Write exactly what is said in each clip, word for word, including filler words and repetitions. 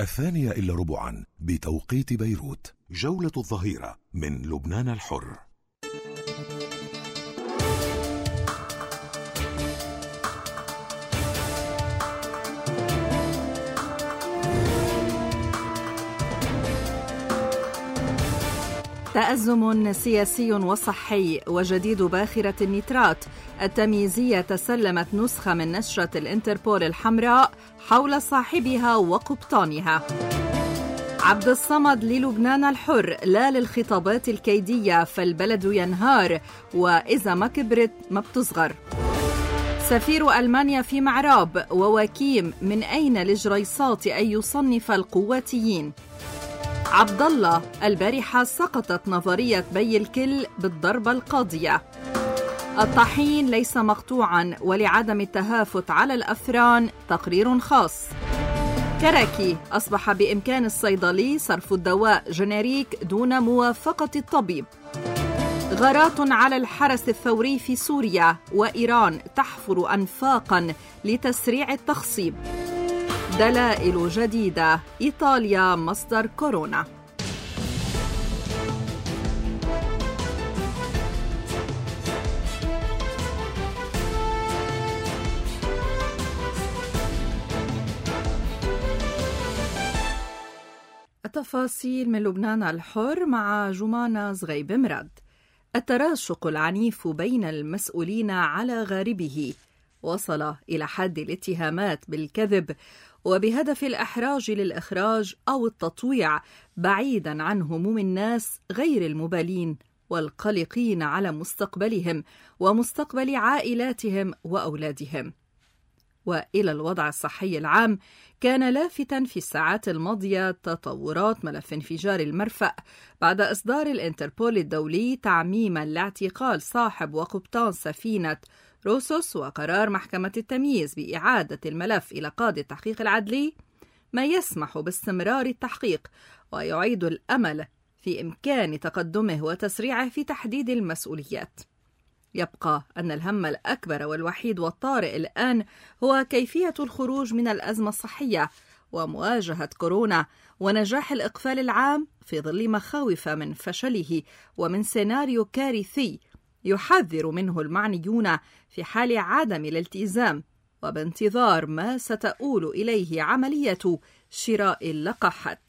الثانية إلا ربعا بتوقيت بيروت. جولة الظهيرة من لبنان الحر. تأزم سياسي وصحي وجديد باخرة النيترات التمييزية تسلمت نسخة من نشرة الانتربول الحمراء حول صاحبها وقبطانها. عبد الصمد للبنان الحر: لا للخطابات الكيدية فالبلد ينهار، وإذا ما كبرت ما بتصغر. سفير ألمانيا في معراب ووكيم: من أين لجريصات أن يصنف القواتيين؟ عبد الله: البارحة سقطت نظرية بي الكل بالضربة القاضية. الطحين ليس مقطوعا ولعدم التهافت على الأفران تقرير خاص. كراكي: أصبح بإمكان الصيدلي صرف الدواء جنريك دون موافقة الطبيب. غارات على الحرس الثوري في سوريا، وإيران تحفر أنفاقا لتسريع التخصيب. دلائل جديدة: إيطاليا مصدر كورونا. التفاصيل من لبنان الحر مع جمانة زغيب مراد. التراشق العنيف بين المسؤولين على غاربه وصل إلى حد الاتهامات بالكذب وبهدف الإحراج للإخراج أو التطويع، بعيداً عن هموم الناس غير المبالين والقلقين على مستقبلهم ومستقبل عائلاتهم وأولادهم. وإلى الوضع الصحي العام، كان لافتاً في الساعات الماضية تطورات ملف انفجار المرفأ بعد إصدار الانتربول الدولي تعميماً لاعتقال صاحب وقبطان سفينة روسوس، وقرار محكمة التمييز بإعادة الملف إلى قاضي التحقيق العدلي، ما يسمح باستمرار التحقيق ويعيد الأمل في إمكان تقدمه وتسريعه في تحديد المسؤوليات. يبقى أن الهم الأكبر والوحيد والطارئ الآن هو كيفية الخروج من الأزمة الصحية ومواجهة كورونا ونجاح الإقفال العام في ظل مخاوف من فشله ومن سيناريو كارثي يحذر منه المعنيون في حال عدم الالتزام، وبانتظار ما ستؤول إليه عملية شراء اللقاحات.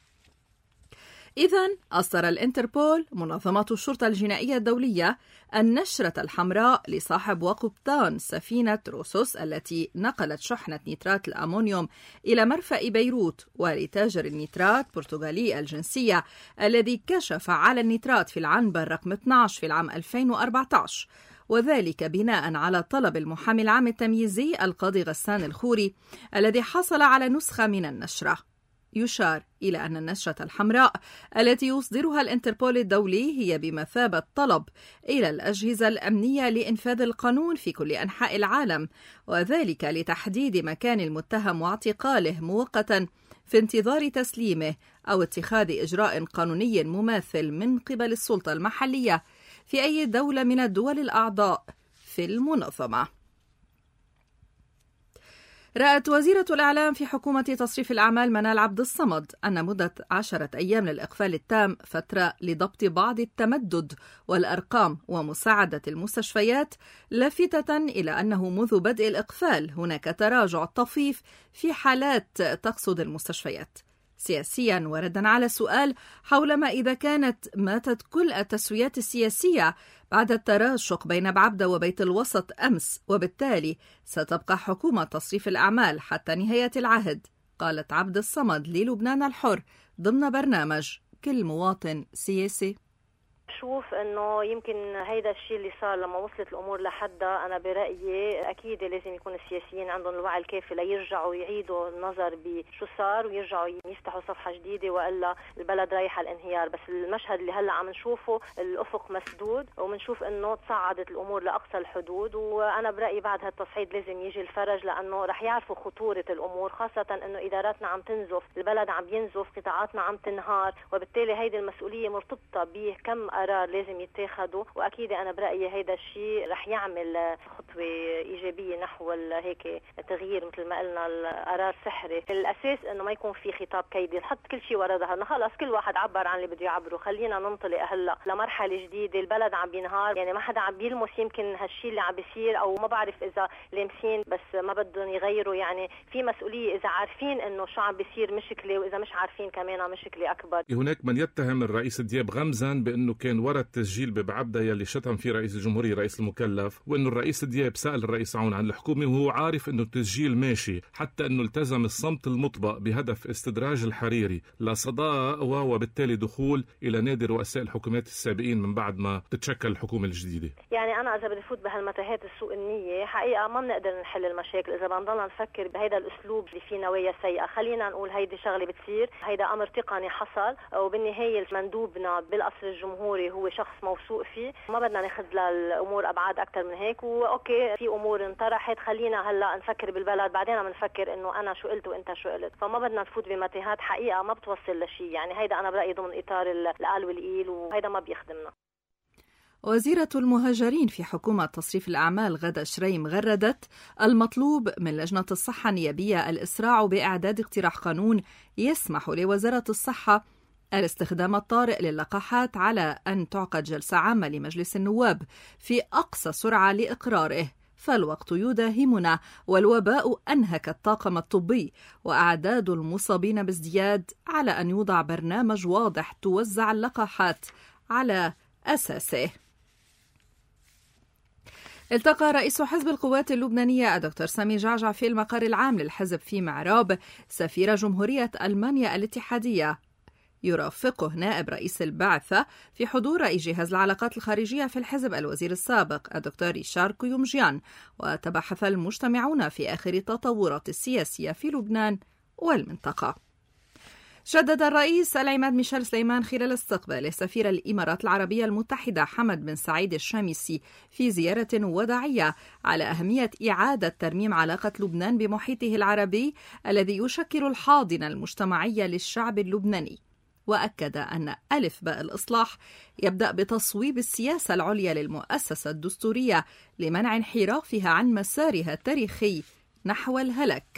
إذن أصدر الانتربول منظمة الشرطة الجنائية الدولية النشرة الحمراء لصاحب وقبطان سفينة روسوس التي نقلت شحنة نيترات الأمونيوم إلى مرفأ بيروت، ولتاجر النيترات برتغالي الجنسية الذي كشف على النيترات في العنبر رقم اثني عشر في العام ألفين وأربعة عشر، وذلك بناء على طلب المحامي العام التمييزي القاضي غسان الخوري الذي حصل على نسخة من النشرة. يشار إلى أن النشرة الحمراء التي يصدرها الانتربول الدولي هي بمثابة طلب إلى الأجهزة الأمنية لإنفاذ القانون في كل أنحاء العالم، وذلك لتحديد مكان المتهم واعتقاله مؤقتا في انتظار تسليمه أو اتخاذ إجراء قانوني مماثل من قبل السلطة المحلية في أي دولة من الدول الأعضاء في المنظمة. رأت وزيرة الإعلام في حكومة تصريف الأعمال منال عبد الصمد أن مدة عشرة أيام للإقفال التام فترة لضبط بعض التمدد والأرقام ومساعدة المستشفيات، لافتة إلى أنه منذ بدء الإقفال هناك تراجع طفيف في حالات تقصد المستشفيات. سياسيا، وردا على سؤال حول ما إذا كانت ماتت كل التسويات السياسية بعد التراشق بين بعبدة وبيت الوسط أمس، وبالتالي ستبقى حكومة تصريف الأعمال حتى نهاية العهد، قالت عبد الصمد للبنان الحر ضمن برنامج كل مواطن سياسي. شوف انه يمكن هيدا الشيء اللي صار لما وصلت الامور لحدها، انا برايي اكيد لازم يكون السياسيين عندهم الوعي الكافي ليرجعوا يعيدوا النظر بشو صار ويرجعوا يفتحوا صفحه جديده، والا البلد رايحه الانهيار. بس المشهد اللي هلا عم نشوفه الافق مسدود، وبنشوف انه تصعدت الامور لاقصى الحدود، وانا برايي بعد هالتصعيد لازم يجي الفرج، لانه رح يعرفوا خطوره الامور، خاصه انه اداراتنا عم تنزف، البلد عم ينزف، قطاعاتنا عم تنهار، وبالتالي هيدي المسؤوليه مرتبطه بكم قرار لازم يتاخدوا، واكيد انا برايي هيدا الشيء رح يعمل خطوه ايجابيه نحو هيك تغيير مثل ما قلنا القرار سحري. الاساس انه ما يكون في خطاب كيدي، نحط كل شيء ورا ظهرنا، خلص كل واحد عبر عن اللي بده يعبره، خلينا ننطلق هلا لمرحله جديده. البلد عم بينهار، يعني ما حدا عم بيلمس يمكن هالشيء اللي عم بيصير، او ما بعرف اذا لامسين بس ما بدهم يغيروا. يعني في مسؤوليه اذا عارفين انه شو عم بيصير مشكله، واذا مش عارفين كمان مشكله اكبر. هناك من يتهم الرئيس دياب غمزا بانه كان ورا التسجيل ببعبده يلي شتم فيه رئيس الجمهوريه رئيس المكلف، وانه الرئيس دياب سال الرئيس عون عن الحكومه وهو عارف انه التسجيل ماشي، حتى انه التزم الصمت المطبق بهدف استدراج الحريري لصداء وبالتالي دخول الى نادي رؤساء الحكومات السابقين من بعد ما تتشكل الحكومه الجديده. يعني انا اذا بدي فوت بهالمتاهات السوء النيه حقيقه ما بنقدر نحل المشاكل اذا بنضلنا نفكر بهيدا الاسلوب اللي فيه نوايا سيئه. خلينا نقول هيدي شغله بتصير، هيدا امر تقني حصل، وبالنهايه مندوبنا بالقصر الجمهوري هو شخص موثوق فيه، ما بدنا ناخذ للامور ابعاد اكثر من هيك. واوكي في امور انطرحت، خلينا هلا نفكر بالبلد، بعدين بنفكر انه انا شو قلت وانت شو قلت، فما بدنا نفوت بمتاهات حقيقه ما بتوصل لشيء. يعني هيدا انا برايي ضمن اطار القال والقيل، وهيدا ما بيخدمنا. وزيرة المهاجرين في حكومة تصريف الأعمال غدا شريم غردت المطلوب من لجنة الصحة النيابية الإسراع بإعداد اقتراح قانون يسمح لوزارة الصحة الاستخدام الطارئ للقاحات على أن تعقد جلسة عامة لمجلس النواب في أقصى سرعة لإقراره، فالوقت يداهمنا والوباء أنهك الطاقم الطبي وأعداد المصابين بازدياد، على أن يوضع برنامج واضح توزع اللقاحات على أساسه. التقى رئيس حزب القوات اللبنانية الدكتور سامي جعجع في المقر العام للحزب في معراب سفير جمهورية ألمانيا الاتحادية، يرافقه نائب رئيس البعثة في حضور رئيس جهاز العلاقات الخارجية في الحزب الوزير السابق الدكتور ريشار كيومجيان، وتبحث المجتمعون في آخر التطورات السياسية في لبنان والمنطقة. شدد الرئيس العماد ميشيل سليمان خلال استقباله سفير الإمارات العربية المتحدة حمد بن سعيد الشامسي في زيارة وداعية على أهمية إعادة ترميم علاقة لبنان بمحيطه العربي الذي يشكل الحاضن المجتمعي للشعب اللبناني، وأكد أن ألف باء الإصلاح يبدأ بتصويب السياسة العليا للمؤسسة الدستورية لمنع انحرافها عن مسارها التاريخي نحو الهلك.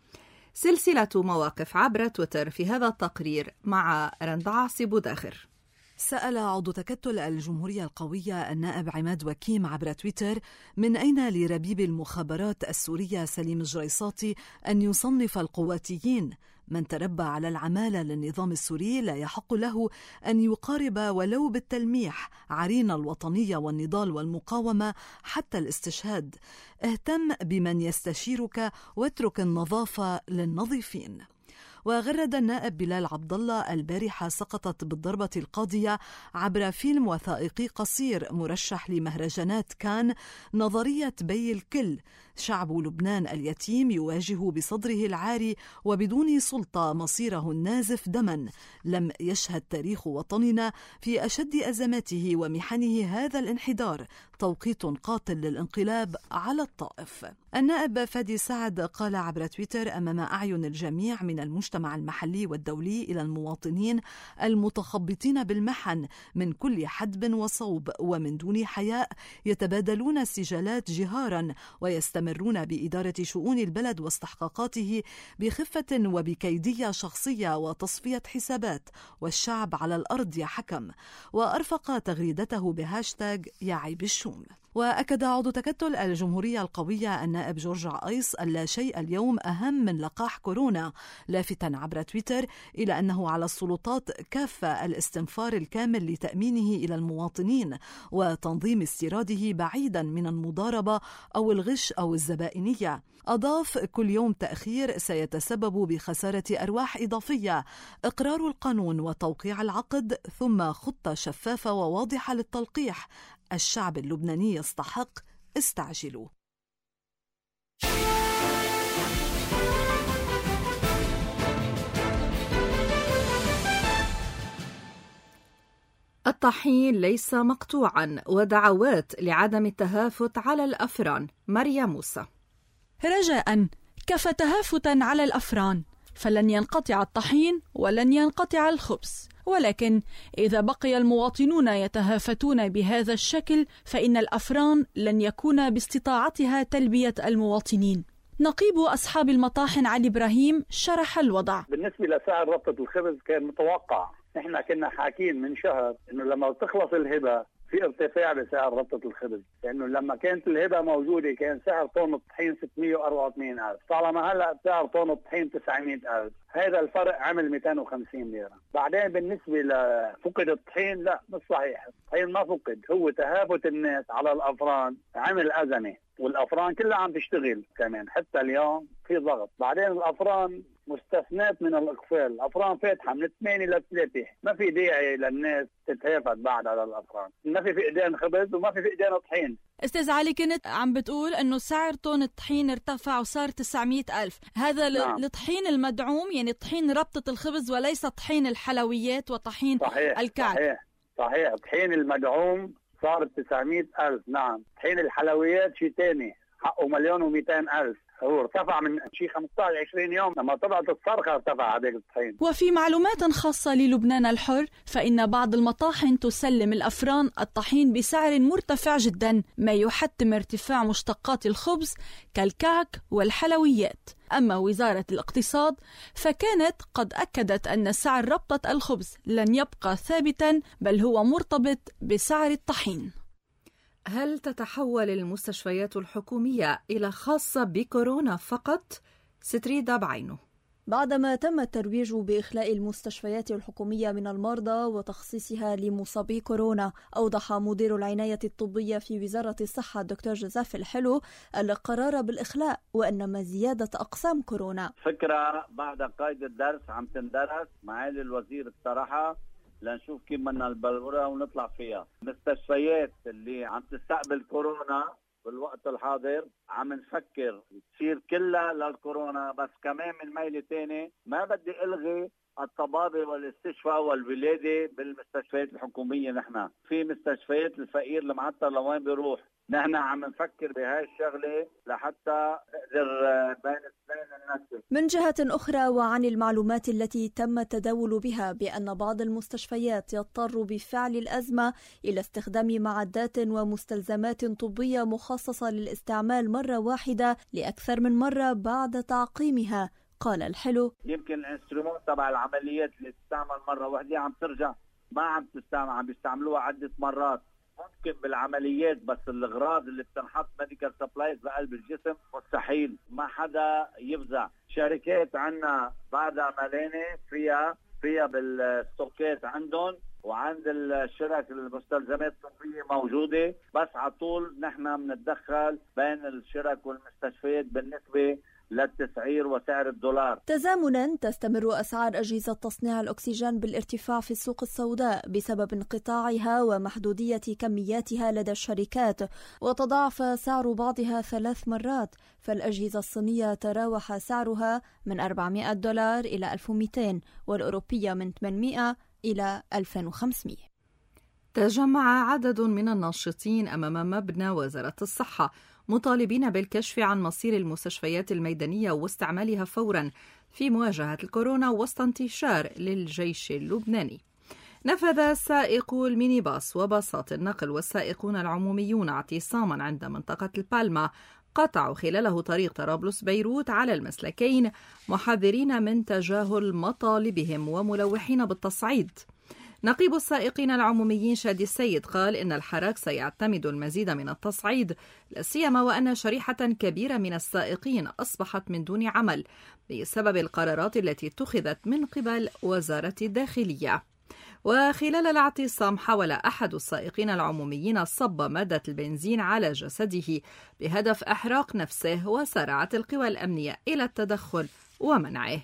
سلسلة مواقف عبر تويتر في هذا التقرير مع رندا عاصي داخر. سأل عضو تكتل الجمهورية القوية النائب عماد وكيم عبر تويتر من أين لربيب المخابرات السورية سليم الجريصاتي أن يصنف القواتيين؟ من تربى على العمالة للنظام السوري لا يحق له أن يقارب ولو بالتلميح عرين الوطنية والنضال والمقاومة حتى الاستشهاد. اهتم بمن يستشيرك واترك النظافة للنظيفين. وغرد النائب بلال عبد الله البارحة سقطت بالضربة القاضية عبر فيلم وثائقي قصير مرشح لمهرجانات كان نظرية بي الكل. شعب لبنان اليتيم يواجه بصدره العاري وبدون سلطة مصيره النازف دما. لم يشهد تاريخ وطننا في أشد أزماته ومحنه هذا الانحدار، توقيت قاتل للانقلاب على الطائف. النائب فادي سعد قال عبر تويتر أمام أعين الجميع من المجتمع المحلي والدولي إلى المواطنين المتخبطين بالمحن من كل حدب وصوب ومن دون حياء يتبادلون السجالات جهارا ويستمرون بإدارة شؤون البلد واستحقاقاته بخفة وبكيدية شخصية وتصفية حسابات، والشعب على الأرض يا حكم. وأرفق تغريدته بهاشتاج يا عيب الشوم. وأكد عضو تكتل الجمهورية القوية النائب جورج عايص ألا شيء اليوم أهم من لقاح كورونا، لافتا عبر تويتر إلى أنه على السلطات كافة الاستنفار الكامل لتأمينه إلى المواطنين وتنظيم استيراده بعيدا من المضاربة أو الغش أو الزبائنية. أضاف كل يوم تأخير سيتسبب بخسارة أرواح إضافية. إقرار القانون وتوقيع العقد ثم خطة شفافة وواضحة للتلقيح. الشعب اللبناني يستحق، استعجلوا. الطحين ليس مقطوعا ودعوات لعدم التهافت على الأفران. مريم موسى. رجاء كفى تهافتا على الأفران، فلن ينقطع الطحين ولن ينقطع الخبز، ولكن إذا بقي المواطنون يتهافتون بهذا الشكل فإن الأفران لن يكون باستطاعتها تلبية المواطنين. نقيب أصحاب المطاحن علي إبراهيم شرح الوضع. بالنسبة لسعر ربطة الخبز كان متوقع، نحن كنا حاكين من شهر إنه لما تخلص الهبة في ارتفاع بسعر ربطة الخبز، لأنه لما كانت الهبة موجودة كان سعر طن الطحين ستمئة وأربعة وثمانين ألف، طالما هلا سعر طن الطحين تسعمئة ألف، هذا الفرق عمل مئتين وخمسين ليرة. بعدين بالنسبة لفقد الطحين، لا مش صحيح، الطحين ما فقد، هو تهافت الناس على الأفران عمل أزمة، والأفران كلها عم تشتغل كمان حتى اليوم في ضغط. بعدين الأفران مستثنات من الإقفال، الأفران فاتحة من ثمانية لثلاثة، ما في داعي للناس تتهافت بعد على الأفران، ما في فقدان خبز وما في فقدان طحين. أستاذ علي، كنت عم بتقول أنه سعر طن الطحين ارتفع وصار تسعمئة ألف، هذا نعم. الطحين المدعوم، يعني طحين ربطة الخبز وليس طحين الحلويات وطحين صحيح. الكعك. صحيح صحيح، الطحين المدعوم صار تسعمئة ألف، نعم. طحين الحلويات شيء ثاني حقه مليون ومئتين ألف، هو ارتفع من شيء خمسة عشر عشرين يوم، لما طلعت الصرخة ارتفع هذاك الطحين. وفي معلومات خاصة للبنان الحر، فإن بعض المطاحن تسلم الأفران الطحين بسعر مرتفع جدا، ما يحتم ارتفاع مشتقات الخبز كالكعك والحلويات. أما وزارة الاقتصاد فكانت قد أكدت أن سعر ربطة الخبز لن يبقى ثابتا، بل هو مرتبط بسعر الطحين. هل تتحول المستشفيات الحكومية إلى خاصة بكورونا فقط؟ ستريدا بعينه. بعدما تم الترويج بإخلاء المستشفيات الحكومية من المرضى وتخصيصها لمصابي كورونا، أوضح مدير العناية الطبية في وزارة الصحة الدكتور جوزيف الحلو القرار بالإخلاء، وإنما زيادة أقسام كورونا فكرة بعد قيد الدرس عم تندرس. معالي الوزير اقترحها لنشوف كيف بدنا البلورة ونطلع فيها. مستشفيات اللي عم تستقبل كورونا بالوقت الحاضر عم نفكر تصير كلها للكورونا، بس كمان من ميلة تاني ما بدي ألغي الطبابة والاستشفاء والولادة بالمستشفيات الحكومية. نحن في مستشفيات الفقير المعطل لوين بيروح، نحن عم نفكر بهاي الشغلة لحتى نقدر بين اثنين الناس. من جهة أخرى، وعن المعلومات التي تم التداول بها بأن بعض المستشفيات يضطر بفعل الأزمة إلى استخدام معدات ومستلزمات طبية مخصصة للاستعمال مرة واحدة لأكثر من مرة بعد تعقيمها، قال الحلو يمكن الانسترومنت تبع العمليات اللي تستعمل مرة واحدة عم ترجع ما عم تستعمل، عم بيستعملوها عدة مرات. ممكن بالعمليات، بس الأغراض اللي بتنحط ميديكال سبلايز بقلب الجسم مستحيل، ما حدا يفزع. شركات عنا بعدها ملانة فيها فيها بالستوكات عندهم، وعند الشركة المستلزمات الطبية موجودة، بس على طول نحن بنتدخل بين الشركة والمستشفيات بالنسبة للتسعير وسعر الدولار. تزامنا تستمر أسعار أجهزة تصنيع الأكسجين بالارتفاع في السوق السوداء بسبب انقطاعها ومحدودية كمياتها لدى الشركات، وتضاعف سعر بعضها ثلاث مرات، فالأجهزة الصينية تراوح سعرها من أربعمئة دولار إلى ألف ومئتين، والأوروبية من ثمانمئة إلى ألف وخمسمئة. تجمع عدد من الناشطين أمام مبنى وزارة الصحة مطالبين بالكشف عن مصير المستشفيات الميدانية واستعمالها فورا في مواجهة الكورونا وسط انتشار للجيش اللبناني. نفذ سائقو الميني باص وباصات النقل والسائقون العموميون اعتصاما عند منطقة البالما، قطعوا خلاله طريق طرابلس بيروت على المسلكين، محذرين من تجاهل مطالبهم وملوحين بالتصعيد. نقيب السائقين العموميين شادي السيد قال إن الحراك سيعتمد المزيد من التصعيد، لا سيما وأن شريحة كبيرة من السائقين أصبحت من دون عمل بسبب القرارات التي اتخذت من قبل وزارة الداخلية. وخلال الاعتصام حاول أحد السائقين العموميين صب مادة البنزين على جسده بهدف إحراق نفسه، وسارعت القوى الأمنية إلى التدخل ومنعه.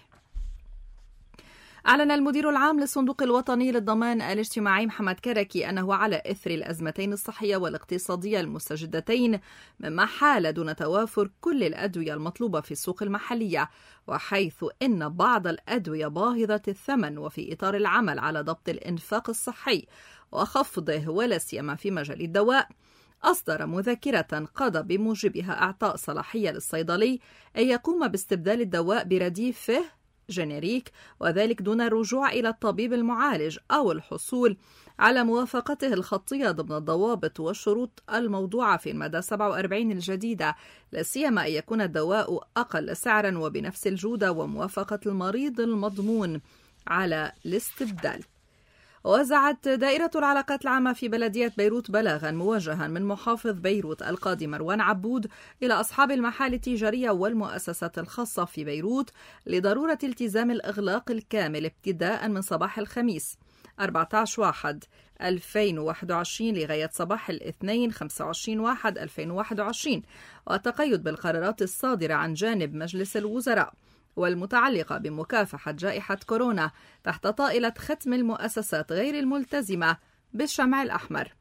أعلن المدير العام للصندوق الوطني للضمان الاجتماعي محمد كركي أنه على إثر الأزمتين الصحية والاقتصادية المستجدتين مما حال دون توافر كل الأدوية المطلوبة في السوق المحلية، وحيث إن بعض الأدوية باهظة الثمن وفي إطار العمل على ضبط الإنفاق الصحي وخفضه ولا سيما في مجال الدواء، أصدر مذكرة قضى بموجبها إعطاء صلاحية للصيدلي أن يقوم باستبدال الدواء برديفه جينيريك، وذلك دون الرجوع إلى الطبيب المعالج أو الحصول على موافقته الخطية ضمن الضوابط والشروط الموضوعة في المادة سبعة وأربعين الجديدة، لا سيما أن يكون الدواء أقل سعرا وبنفس الجودة وموافقة المريض المضمون على الاستبدال. وزعت دائرة العلاقات العامة في بلدية بيروت بلاغا موجها من محافظ بيروت القاضي مروان عبود إلى أصحاب المحال التجارية والمؤسسات الخاصة في بيروت لضرورة التزام الإغلاق الكامل ابتداء من صباح الخميس أربعة عشر واحد ألفين وواحد وعشرين لغاية صباح الاثنين خمسة وعشرين واحد ألفين وواحد وعشرين، والتقيد بالقرارات الصادرة عن جانب مجلس الوزراء والمتعلقة بمكافحة جائحة كورونا تحت طائلة ختم المؤسسات غير الملتزمة بالشمع الأحمر.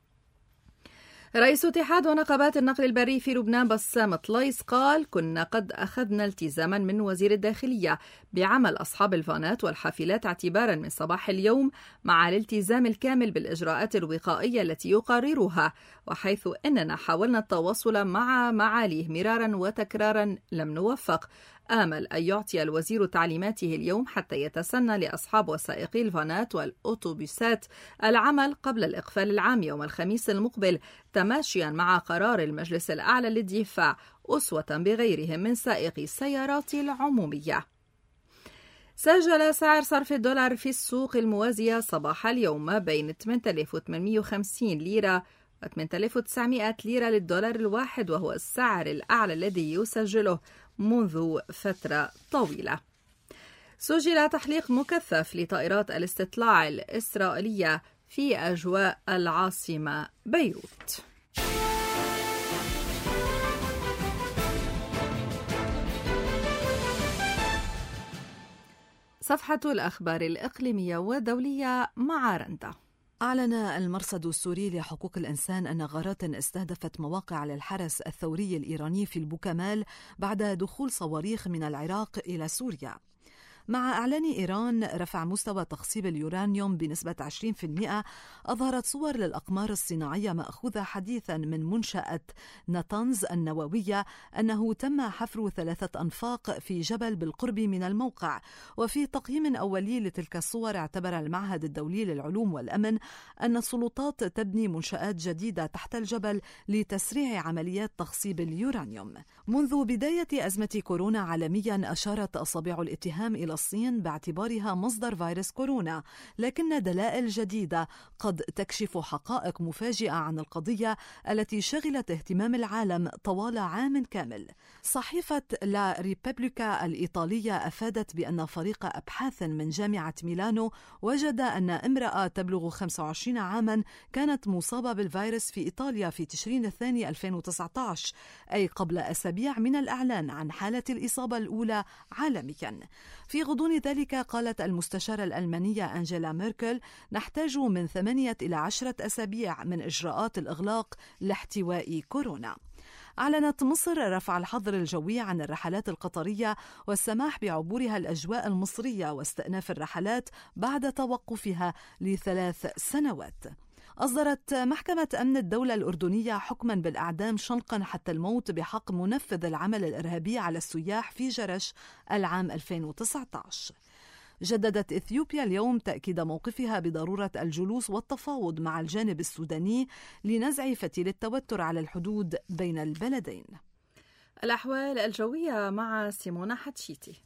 رئيس اتحاد ونقابات النقل البري في لبنان بسام طليس قال: كنا قد أخذنا التزاما من وزير الداخلية بعمل أصحاب الفانات والحافلات اعتبارا من صباح اليوم مع الالتزام الكامل بالإجراءات الوقائية التي يقررها، وحيث أننا حاولنا التواصل مع معاليه مرارا وتكرارا لم نوفق. آمل أن يعطي الوزير تعليماته اليوم حتى يتسنى لأصحاب وسائقي الفانات والأوتوبيسات العمل قبل الإقفال العام يوم الخميس المقبل، تماشيا مع قرار المجلس الأعلى للدفاع أسوة بغيرهم من سائقي السيارات العمومية. سجل سعر صرف الدولار في السوق الموازية صباح اليوم بين ثمانية آلاف وثمانمئة وخمسين ليرة و ثمانية آلاف وتسعمئة ليرة للدولار الواحد، وهو السعر الأعلى الذي يسجله منذ فترة طويلة. سجل تحليق مكثف لطائرات الاستطلاع الإسرائيلية في أجواء العاصمة بيروت. صفحة الأخبار الإقليمية والدولية مع رندا. أعلن المرصد السوري لحقوق الإنسان أن غارات استهدفت مواقع للحرس الثوري الإيراني في البوكمال بعد دخول صواريخ من العراق إلى سوريا. مع إعلان إيران رفع مستوى تخصيب اليورانيوم بنسبة عشرين بالمئة، أظهرت صور للأقمار الصناعية مأخوذة حديثا من منشأة ناتانز النووية أنه تم حفر ثلاثة أنفاق في جبل بالقرب من الموقع. وفي تقييم أولي لتلك الصور، اعتبر المعهد الدولي للعلوم والأمن أن السلطات تبني منشآت جديدة تحت الجبل لتسريع عمليات تخصيب اليورانيوم. منذ بداية أزمة كورونا عالميا أشارت أصابع الاتهام إلى الصين باعتبارها مصدر فيروس كورونا، لكن دلائل جديدة قد تكشف حقائق مفاجئة عن القضية التي شغلت اهتمام العالم طوال عام كامل. صحيفة لا ريبابليكا الإيطالية أفادت بأن فريق أبحاث من جامعة ميلانو وجد أن امرأة تبلغ خمسة وعشرين عاما كانت مصابة بالفيروس في إيطاليا في تشرين الثاني ألفين وتسعة عشر، أي قبل أسابيع من الإعلان عن حالة الإصابة الأولى عالميا. في غضون ذلك قالت المستشارة الألمانية أنجيلا ميركل: نحتاج من ثمانية إلى عشرة أسابيع من إجراءات الإغلاق لاحتواء كورونا. أعلنت مصر رفع الحظر الجوي عن الرحلات القطرية والسماح بعبورها الأجواء المصرية واستئناف الرحلات بعد توقفها لثلاث سنوات. أصدرت محكمة أمن الدولة الأردنية حكما بالإعدام شنقا حتى الموت بحق منفذ العمل الإرهابي على السياح في جرش العام ألفين وتسعة عشر. جددت إثيوبيا اليوم تأكيد موقفها بضرورة الجلوس والتفاوض مع الجانب السوداني لنزع فتيل التوتر على الحدود بين البلدين. الأحوال الجوية مع سيمونا حتشيتي.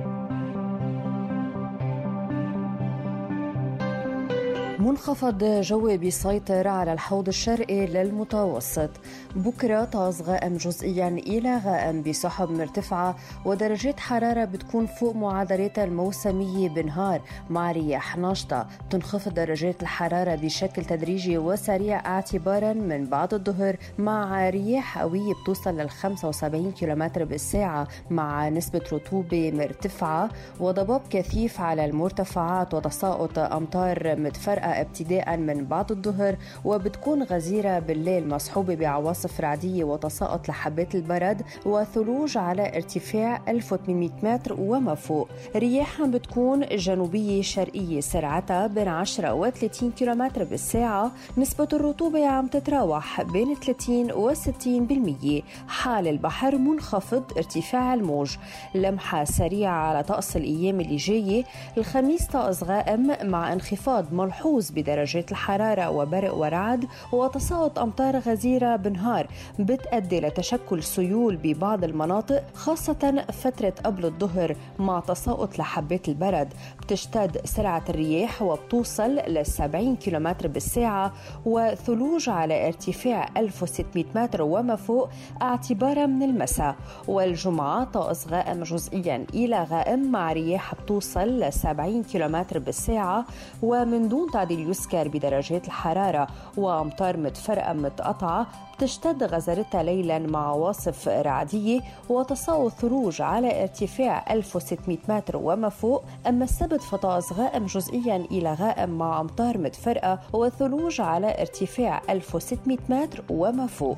منخفض جوي بيسيطر على الحوض الشرقي للمتوسط. بكرة طاز غائم جزئيا إلى غائم بسحب مرتفعة، ودرجات حرارة بتكون فوق معدلاتها الموسمية بالنهار مع رياح ناشطة. تنخفض درجات الحرارة بشكل تدريجي وسريع اعتبارا من بعد الظهر مع رياح قوية بتوصل لل خمسة وسبعين كيلومتر بالساعة مع نسبة رطوبة مرتفعة وضباب كثيف على المرتفعات وتساقط أمطار متفرقة الهواء ابتداء من بعد الظهر، وبتكون غزيرة بالليل مصحوبة بعواصف رعدية وتساقط لحبات البرد وثلوج على ارتفاع ألف وثمانمئة متر وما فوق. رياحها بتكون جنوبية شرقية سرعتها بين عشرة و ثلاثين كيلومتر بالساعة. نسبة الرطوبة عم تتراوح بين ثلاثين و ستين بالمئة. حال البحر منخفض ارتفاع الموج. لمحة سريعة على طقس الأيام اللي جاية. الخميس طقس غائم مع انخفاض ملحوظ بدرجات الحرارة وبرق ورعد وتساقط أمطار غزيرة بالنهار بتؤدي لتشكل سيول ببعض المناطق خاصة فترة قبل الظهر مع تساقط لحبات البرد. بتشتد سرعة الرياح وبتوصل ل سبعين كيلومتر بالساعة وثلوج على ارتفاع ألف وستمئة متر وما فوق اعتبارا من المساء. والجمعة طقس غائم جزئيا إلى غائم مع رياح بتوصل ل سبعين كيلومتر بالساعة ومن دون تعديل يذكر بدرجات الحرارة وأمطار متفرقة متقطعة بتشتد غزارتها ليلا مع عواصف رعدية وتساقط ثلوج على ارتفاع ألف وستمئة متر وما فوق. أما السبت فطقس غائم جزئيا إلى غائم مع أمطار متفرقة وثلوج على ارتفاع ألف وستمئة متر وما فوق.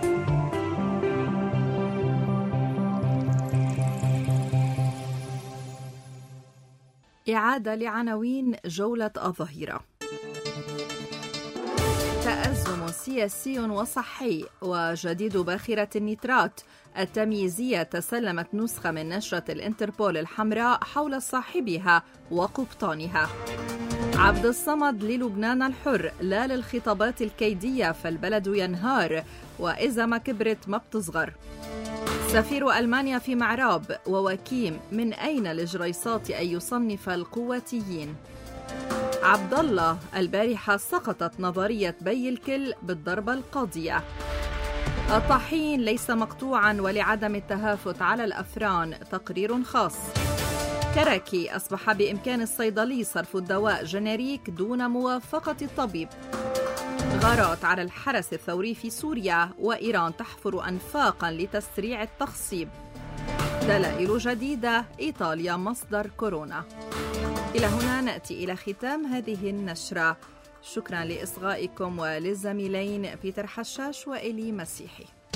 إعادة لعناوين جولة الظهيرة. تأزم سياسي وصحي وجديد باخرة النيترات التمييزية تسلمت نسخة من نشرة الانتربول الحمراء حول صاحبها وقبطانها. عبد الصمد للبنان الحر لا للخطابات الكيدية فالبلد ينهار وإذا ما كبرت ما بتصغر. سفير ألمانيا في معراب ووكيم من أين لجريصات أن يصنف القواتيين. عبد الله البارحة سقطت نظرية بي الكل بالضربة القاضية. الطحين ليس مقطوعا ولعدم التهافت على الأفران تقرير خاص. كراكي أصبح بإمكان الصيدلي صرف الدواء جينيريك دون موافقة الطبيب. غارات على الحرس الثوري في سوريا وإيران تحفر أنفاقا لتسريع التخصيب. دلائل جديدة إيطاليا مصدر كورونا. إلى هنا نأتي إلى ختام هذه النشرة. شكرا لإصغائكم وللزميلين بيتر حشاش وإلي مسيحي.